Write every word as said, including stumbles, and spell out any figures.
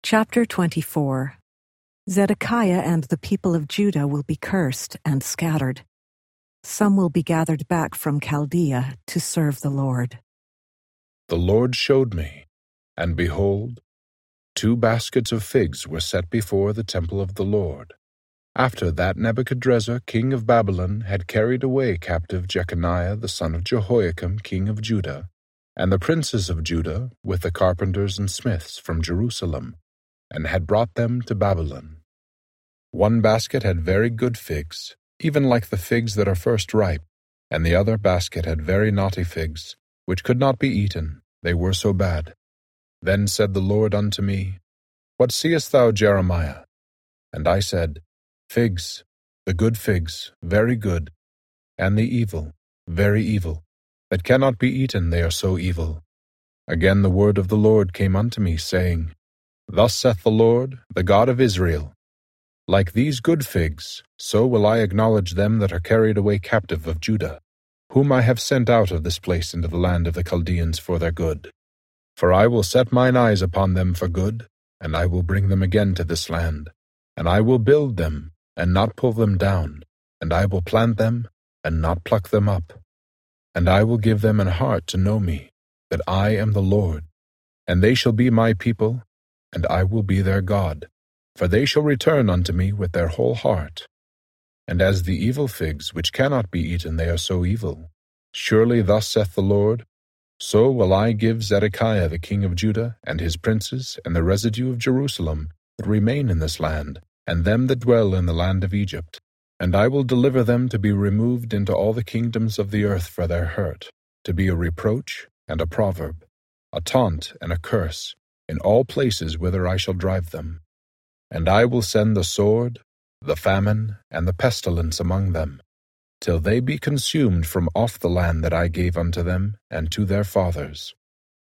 Chapter twenty-four. Zedekiah and the people of Judah will be cursed and scattered. Some will be gathered back from Chaldea to serve the Lord. The Lord showed me, and behold, two baskets of figs were set before the temple of the Lord, after that Nebuchadrezzar king of Babylon had carried away captive Jeconiah the son of Jehoiakim king of Judah, and the princes of Judah with the carpenters and smiths from Jerusalem, and had brought them to Babylon. One basket had very good figs, even like the figs that are first ripe, and the other basket had very naughty figs, which could not be eaten, they were so bad. Then said the Lord unto me, What seest thou, Jeremiah? And I said, Figs, the good figs, very good, and the evil, very evil, that cannot be eaten, they are so evil. Again the word of the Lord came unto me, saying, Thus saith the Lord, the God of Israel, Like these good figs, so will I acknowledge them that are carried away captive of Judah, whom I have sent out of this place into the land of the Chaldeans for their good. For I will set mine eyes upon them for good, and I will bring them again to this land, and I will build them, and not pull them down, and I will plant them, and not pluck them up. And I will give them an heart to know me, that I am the Lord, and they shall be my people, and I will be their God, for they shall return unto me with their whole heart. And as the evil figs which cannot be eaten, they are so evil. Surely thus saith the Lord, so will I give Zedekiah the king of Judah, and his princes, and the residue of Jerusalem, that remain in this land, and them that dwell in the land of Egypt. And I will deliver them to be removed into all the kingdoms of the earth for their hurt, to be a reproach and a proverb, a taunt and a curse, in all places whither I shall drive them. And I will send the sword, the famine, and the pestilence among them, till they be consumed from off the land that I gave unto them and to their fathers.